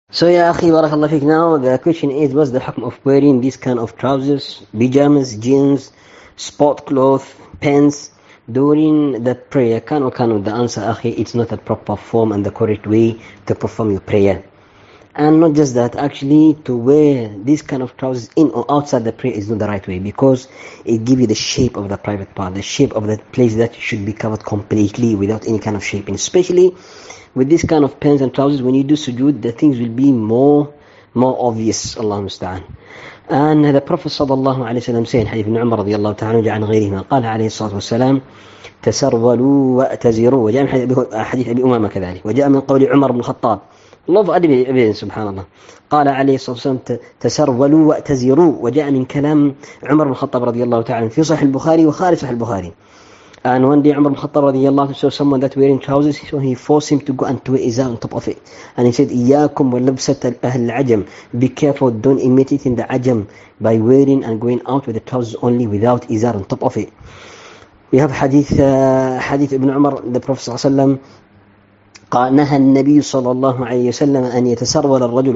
So yeah, akhi, barakallah fik. Now the question is, what's the hukm of wearing these kind of trousers, pajamas, jeans, sport cloth, pants during the prayer? Kano. The answer, akhi, it's not a proper form and the correct way to perform your prayer. And not just that, actually, to wear this kind of trousers in or outside the prayer is not the right way, because it gives you the shape of the private part, the shape of the place that should be covered completely without any kind of shaping. Especially with this kind of pants and trousers, when you do sujood, the things will be more obvious. Allah musta'an. And the Prophet sallallahu alayhi wa sallam saying, Hadith ibn Umar radiyallahu ta'ala عن غيرهما قال عليه الصلاة والسلام تسرولوا وأتزروا. وجاء من حديث أبي أمامة كذلك. وجاء من قول عمر بن الخطاب الله أدري سبحان الله قال عليه الصلاة والسلام تسرولوا وأتزروا. وجاء من كلام عمر بن الخطاب رضي الله تعالى في صحيح البخاري وخارج صحيح البخاري. And one day Umar ibn Khattab radiyallahu saw someone that wearing trousers, so he forced him to go and to wear izar on top of it. And he said, إياكم ولبسة أهل العجم. Be careful, don't imitate in the ajam by wearing and going out with the trousers only without izar on top of it. We have hadith Ibn Umar, the Prophet صلى الله عليه وسلم قال نهى النبي صلى الله عليه وسلم أن يتسرول الرجل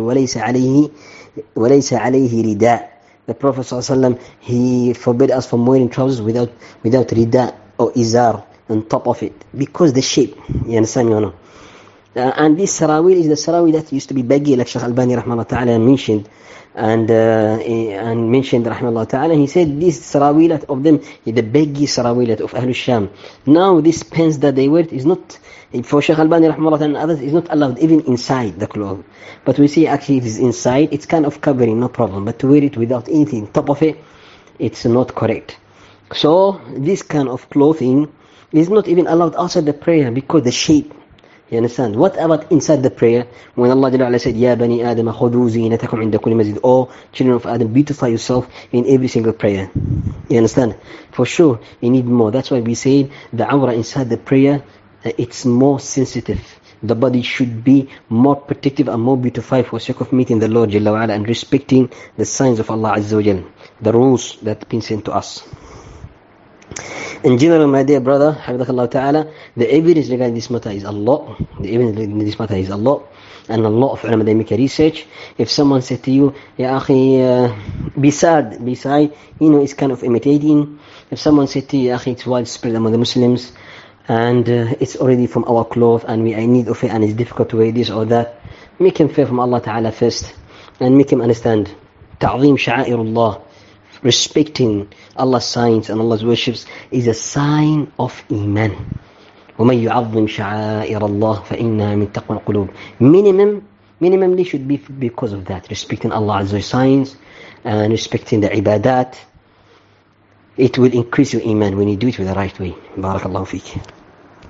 وليس عليه رداء. The Prophet صلى الله عليه وسلم, he forbid us from wearing trousers without rida or izar on top of it, because the shape, you understand, you know. And this sarawil is the sarawil that used to be baggy, like Shaykh Albani rahmahullah ta'ala mentioned, and mentioned rahmahullah ta'ala. He said this sarawilat of them, the baggy sarawilat of Ahlul Sham. Now this pants that they wear is not, for Shaykh Albani rahmahullah ta'ala and others, is not allowed even inside the clothes. But we see actually if it's inside, it's kind of covering, no problem. But to wear it without anything top of it, it's not correct. So this kind of clothing is not even allowed outside the prayer because the shape. You understand? What about inside the prayer? When Allah Jalla said, Ya Bani Adam, khudhu zinatakum inda kulli masjid. Oh, children of Adam, beautify yourself in every single prayer. You understand? For sure, you need more. That's why we say the awrah inside the prayer, it's more sensitive. The body should be more protective and more beautified for sake of meeting the Lord Jalla wa'ala and respecting the signs of Allah Azza wa Jal, the rules that have been sent to us. In general, my dear brother, Hafidhakallah Ta'ala, the evidence regarding this matter is Allah. The evidence regarding this matter is Allah. And a lot of ulama, they make a research. If someone said to you, Ya akhi, beside, it's kind of imitating. If someone said to you, Ya akhi, it's widespread among the Muslims, and it's already from our cloth, and I need of it, and it's difficult to wear this or that, make him fear from Allah Ta'ala first, and make him understand. Ta'zeem sha'airullah. Respecting Allah's signs and Allah's worships is a sign of Iman. وَمَنْ يُعَظِّمْ شَعَائِرَ اللَّهِ فَإِنَّهَا مِنْ تَقْوَى الْقُلُوبِ. Minimally should be because of that, respecting Allah's signs and respecting the ibadat. It will increase your Iman when you do it with the right way. Barakallahu feek.